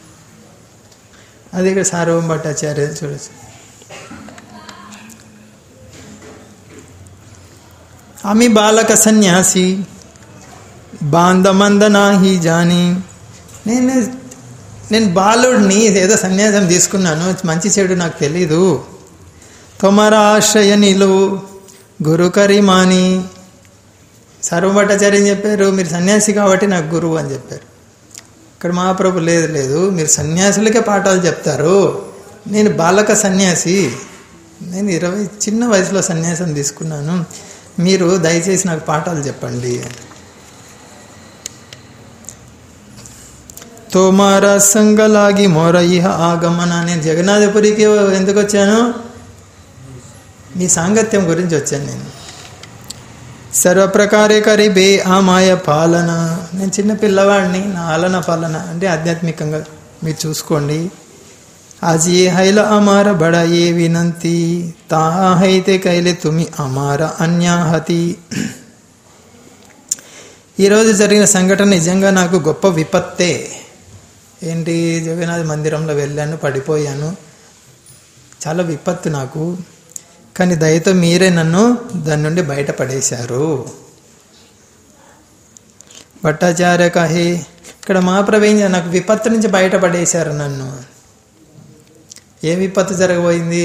S1: అది ఇక్కడ సార్వం భట్టాచార్య చూడచ్చు. ఆమె బాలక సన్యాసి బాంధమంద నాహి జాని. నేను బాలుడిని, ఏదో సన్యాసం తీసుకున్నాను, మంచి చెడు నాకు తెలీదు. తొమర ఆశ్రయ నిలువు గురు కరిమాని. సర్వం భట్టాచార్య చెప్పారు, మీరు సన్యాసి కాబట్టి నాకు గురువు అని చెప్పారు. ఇక్కడ మహాప్రభు లేదు, మీరు సన్యాసులకే పాఠాలు చెప్తారు, నేను బాలక సన్యాసి, నేను 20 చిన్న వయసులో సన్యాసం తీసుకున్నాను, మీరు దయచేసి నాకు పాఠాలు చెప్పండి. తోమార సంగలాగి మోర ఇహ ఆగమన. నేను జగన్నాథపురికి ఎందుకు వచ్చాను? మీ సాంగత్యం గురించి వచ్చాను. నేను సర్వప్రకారే కరిబే ఆ మాయ పాలన. నేను చిన్న పిల్లవాడిని, నా ఆలన పాలన అంటే ఆధ్యాత్మికంగా మీరు చూసుకోండి. आज ये हैला अमारा बड़ा ये विनंती ताहा हैते कैले तुमी अमारा अन्याहति. ఈరోజు జరిగిన సంఘటన నిజంగా నాకు గొప్ప విపత్తే. ఏంటి? జగన్నాథ మందిరంలో వెళ్ళాను, పడిపోయాను, చాలా విపత్తు నాకు. కానీ దయతో మీరే నన్ను దాని నుండి బయటపడేశారు. భట్టాచార్య కహే, ఇక్కడ మహాప్రభు నాకు విపత్తు నుంచి బయటపడేశారు నన్ను. ఏ విపత్తు జరగబోయింది?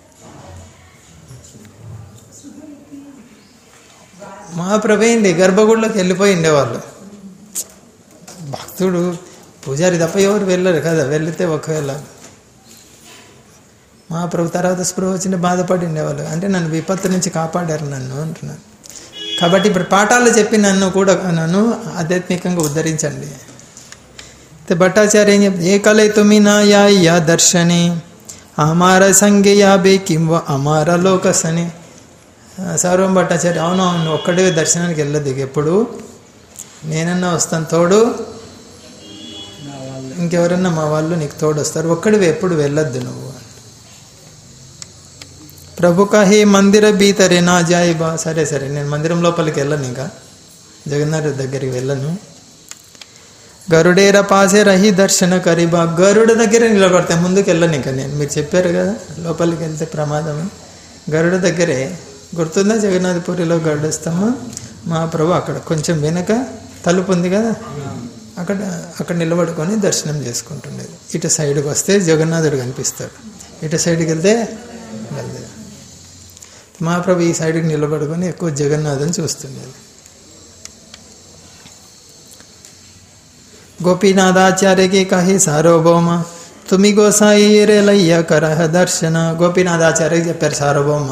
S1: మహాప్రభు గర్భగుడిలోకి వెళ్ళిపోయి ఉండేవాళ్ళు. భక్తుడు, పూజారి తప్ప ఎవరు వెళ్ళరు కదా. వెళితే ఒకవేళ మహాప్రభు తర్వాత స్పృహ వచ్చిన బాధపడి ఉండేవాళ్ళు. అంటే నన్ను విపత్తు నుంచి కాపాడారు నన్ను అంటున్నాను. కాబట్టి ఇప్పుడు పాఠాలు చెప్పి నన్ను ఆధ్యాత్మికంగా ఉద్ధరించండి. భట్టాచార్య ఏం చెప్తే, ఏ కలై తుమి నా యా దర్శనే అమార సంగే యాబే కింవ అమార లోకసని. సర్వం భట్టాచార్య, అవునవును, ఒక్కడే దర్శనానికి వెళ్ళదు ఎప్పుడు, నేనన్నా వస్తాను తోడు, ఇంకెవరన్నా మా వాళ్ళు నీకు తోడు వస్తారు, ఒక్కడివి ఎప్పుడు వెళ్ళొద్దు నువ్వు. ప్రభు కహే మందిర భీతరే నా జాయిబా. సరే నేను మందిరం లోపలికి వెళ్ళను, ఇంకా జగన్నాథ్ దగ్గరికి వెళ్ళను. గరుడేర పాసే రహి దర్శన కరిబా. గరుడ దగ్గర నిలబడతా, ముందుకు వెళ్ళను ఇంకా నేను. మీరు చెప్పారు కదా లోపలికి వెళ్తే ప్రమాదం. గరుడ దగ్గరే, గుర్తుందా జగన్నాథపురిలో గరుడస్తాము మహాప్రభు అక్కడ కొంచెం వెనక తలుపు ఉంది కదా, అక్కడ నిలబడుకొని దర్శనం చేసుకుంటుండేది. ఇటు సైడ్కి వస్తే జగన్నాథుడు కనిపిస్తాడు, ఇటు సైడ్కి వెళ్తే మహాప్రభు ఈ సైడ్కి నిలబడుకొని ఎక్కువ జగన్నాథుని చూస్తుండేది. గోపీనాథాచార్యకి కహి సార్వభౌమ తుమి గోసాయి రేలయ్య కరహ దర్శన. గోపీనాథాచార్యకి చెప్పారు సార్వభౌమ,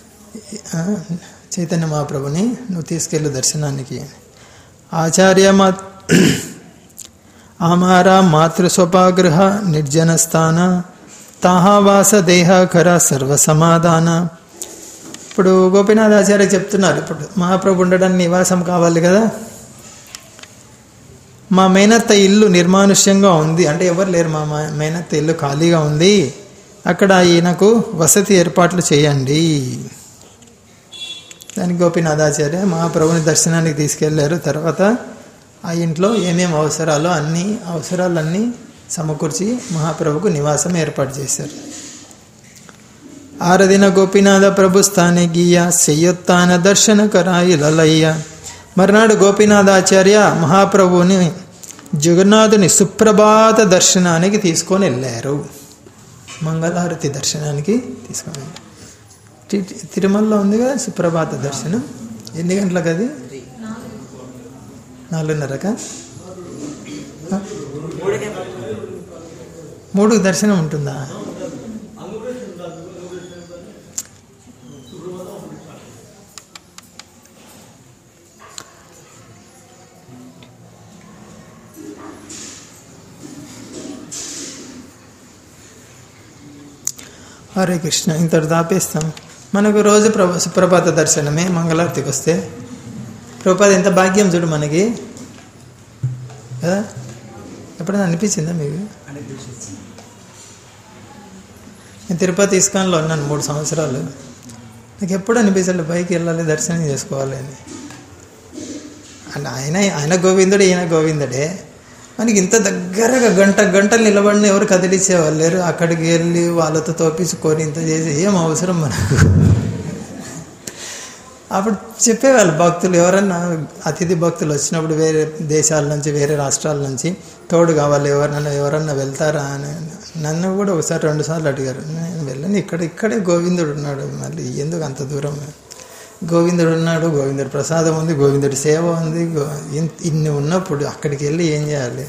S1: చైతన్య మహాప్రభుని నువ్వు తీసుకెళ్ళు దర్శనానికి. ఆచార్య ఆమారా మాతృస్వపాగృహ నిర్జన స్థాన తాహావాస దేహ కర సర్వ సమాధాన. ఇప్పుడు గోపీనాథాచార్య చెప్తున్నారు, ఇప్పుడు మహాప్రభు ఉండడానికి నివాసం కావాలి కదా. మా మేనత్త ఇల్లు నిర్మానుష్యంగా ఉంది, అంటే ఎవరు లేరు, మా మేనత్త ఇల్లు ఖాళీగా ఉంది, అక్కడ ఈయనకు వసతి ఏర్పాట్లు చేయండి. దానికి గోపీనాథాచార్య మహాప్రభుని దర్శనానికి తీసుకెళ్లారు. తర్వాత ఆ ఇంట్లో ఏమేమి అవసరాలో అన్ని అవసరాలన్నీ సమకూర్చి మహాప్రభుకు నివాసం ఏర్పాటు చేశారు. ఆరదిన గోపీనాథ ప్రభు స్థానే గీయ శయ్యొత్తాన దర్శన కరాయి లలయ్య. మర్నాడు గోపీనాథాచార్య మహాప్రభుని జగన్నాథుని సుప్రభాత దర్శనానికి తీసుకొని వెళ్ళారు. మంగళహారతి దర్శనానికి తీసుకొని వెళ్ళారు. తిరుమలలో ఉంది కదా సుప్రభాత దర్శనం. ఎన్ని గంటలకు అది? 4:30కా? 3కి దర్శనం ఉంటుందా? హరే కృష్ణ. ఇంతటి దాపేస్తాం. మనకు రోజు సుప్రభాత దర్శనమే మంగళారతికి వస్తే. ప్రభుపాద ఎంత భాగ్యం చూడు మనకి కదా. ఎప్పుడైనా అనిపించిందా మీకు? నేను తిరుపతి ఇస్కాన్లో ఉన్నాను 3 సంవత్సరాలు. నాకు ఎప్పుడు అనిపించలేదు పైకి వెళ్ళాలి దర్శనం చేసుకోవాలి అని. అంటే ఆయన గోవిందుడు, ఈయన గోవిందుడే. మనకి ఇంత దగ్గరగా గంటలు నిలబడిన ఎవరు కదిలించేవాళ్ళు లేరు. అక్కడికి వెళ్ళి వాళ్ళతో తోపించుకొని ఇంత చేసి ఏం అవసరం మనకు. అప్పుడు చెప్పేవాళ్ళు భక్తులు, ఎవరన్నా అతిథి భక్తులు వచ్చినప్పుడు వేరే దేశాల నుంచి వేరే రాష్ట్రాల నుంచి తోడు కావాలి, ఎవరన్నా వెళ్తారా అని నన్ను కూడా ఒకసారి 2 సార్లు అడిగారు. నేను వెళ్ళను, ఇక్కడే గోవిందుడు ఉన్నాడు, మళ్ళీ ఎందుకు అంత దూరం? గోవిందుడు ఉన్నాడు, గోవిందుడు ప్రసాదం ఉంది, గోవిందుడి సేవ ఉంది. ఇన్ని ఉన్నప్పుడు అక్కడికి వెళ్ళి ఏం చేయాలి?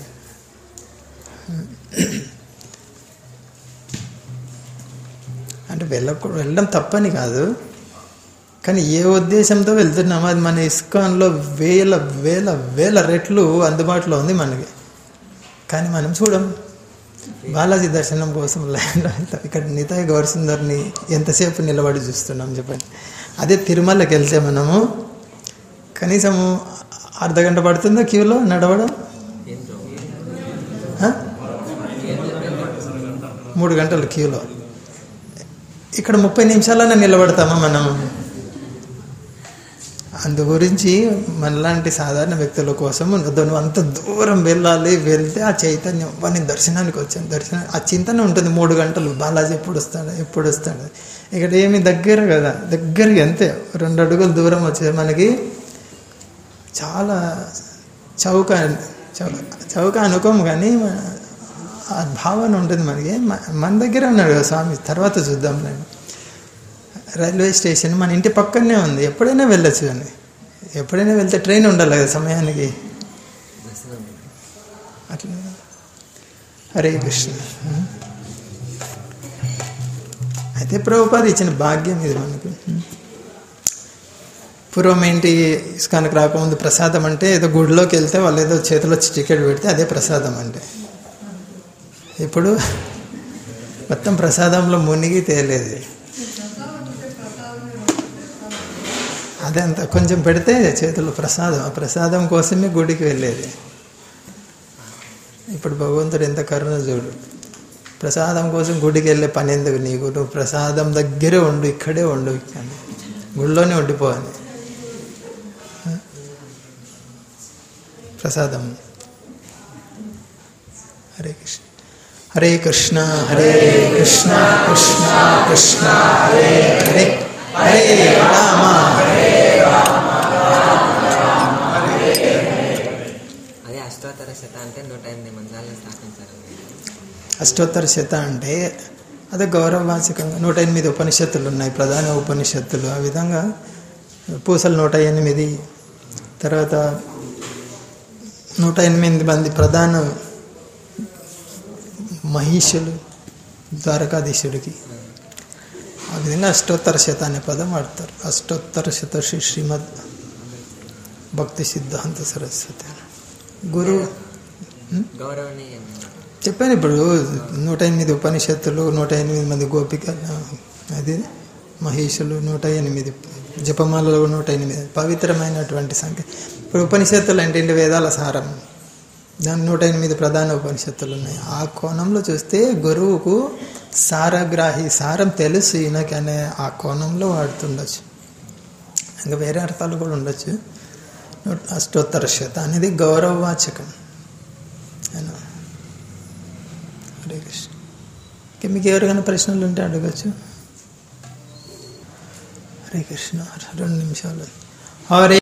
S1: అంటే వెళ్ళడం తప్పని కాదు, కానీ ఏ ఉద్దేశంతో వెళ్తున్నామో అది మన ఇస్కాన్లో వేల వేల వేల రెట్లు అందుబాటులో ఉంది మనకి. కానీ మనం చూడం. బాలాజీ దర్శనం కోసం ఇక్కడ నితాయ్ గౌరసుందర్ని ఎంతసేపు నిలబడి చూస్తున్నాం చెప్పండి. అదే తిరుమలకి వెళ్తే మనము కనీసము అర్ధగంట పడుతుందా క్యూలో నడవడం? 3 గంటలు క్యూలో. ఇక్కడ 30 నిమిషాలన్నా నిలబడతామా మనం? అందు గురించి మనలాంటి సాధారణ వ్యక్తుల కోసం నువ్వు అంత దూరం వెళ్ళాలి, వెళ్తే ఆ చైతన్యం వాడిని దర్శనానికి వచ్చాను, ఆ చింతన ఉంటుంది. 3 గంటలు బాలాజీ ఎప్పుడు వస్తాడు. ఇక్కడ ఏమి దగ్గర కదా, దగ్గరికి అంతే 2 అడుగులు దూరం వచ్చేది మనకి. చాలా చౌక అనుకోం, కానీ ఆ భావన ఉంటుంది మనకి. మన దగ్గర ఉన్నాడు కదా స్వామి, తర్వాత చూద్దాం. నేను రైల్వే స్టేషన్ మన ఇంటి పక్కనే ఉంది, ఎప్పుడైనా వెళ్ళచ్చు. కానీ ఎప్పుడైనా వెళ్తే ట్రైన్ ఉండాలి కదా సమయానికి. అట్లా. హరే కృష్ణ. అయితే ప్రభుపాద ఇచ్చిన భాగ్యం ఇది మనకు. పూర్వం ఏంటి, ఇస్కాన్కి రాకముందు ప్రసాదం అంటే ఏదో గుడిలోకి వెళ్తే వాళ్ళు ఏదో చేతిలో టికెట్ పెడితే అదే ప్రసాదం అంటే. ఇప్పుడు మొత్తం ప్రసాదంలో మునిగి తేలేదు. అదే అంత కొంచెం పెడితే చేతులు ప్రసాదం, ఆ ప్రసాదం కోసమే గుడికి వెళ్ళేది. ఇప్పుడు భగవంతుడు ఎంత కరుణ చూడు. ప్రసాదం కోసం గుడికి వెళ్ళే పని ఎందుకు నీకు? నువ్వు ప్రసాదం దగ్గరే ఉండు, ఇక్కడే ఉండు, గుడిలోనే ఉండిపోవాలి. ప్రసాదం. హరే కృష్ణ. హరే కృష్ణ హరే కృష్ణ కృష్ణ కృష్ణ హరే హరే హరే రామ హరే రామ రామ హరే హరే.
S2: అదే అష్టోత్తర శత అంటే 108 మంత్రాలను స్థాపించారు.
S1: అష్టోత్తర శత అంటే అదే గౌరవవాచకంగా 108 ఉపనిషత్తులు ఉన్నాయి, ప్రధాన ఉపనిషత్తులు. ఆ విధంగా పూసలు 108, తర్వాత 108 మంది ప్రధాన మహిషులు ద్వారకాధీశుడికి. ఆ విధంగా అష్టోత్తర శత అనే పదం వాడతారు. అష్టోత్తర శత శ్రీమద్ భక్తి సిద్ధాంత సరస్వతి గురువు.
S2: గౌరవనీయంగా
S1: చెప్పాను ఇప్పుడు 108 ఉపనిషత్తులు, 108 మంది గోపికలు, అది మహేషులు, 108 జపమాలలో 108 పవిత్రమైనటువంటి సంఖ్య. ఇప్పుడు ఉపనిషత్తులు అంటే వేదాల సారం, దాని 108 ప్రధాన ఉపనిషత్తులు ఉన్నాయి. ఆ కోణంలో చూస్తే గురువుకు సారగ్రాహి, సారం తెలుసు ఈయనకి అనే ఆ కోణంలో వాడుతుండొచ్చు. ఇంకా వేరే అర్థాలు కూడా ఉండొచ్చు. అష్టోత్తర శత అనేది గౌరవవాచకం. హరే కృష్ణ. మీకు ఎవరికైనా ప్రశ్నలు ఉంటే అడగచ్చు. హరే కృష్ణ. 2 నిమిషాలు. హరే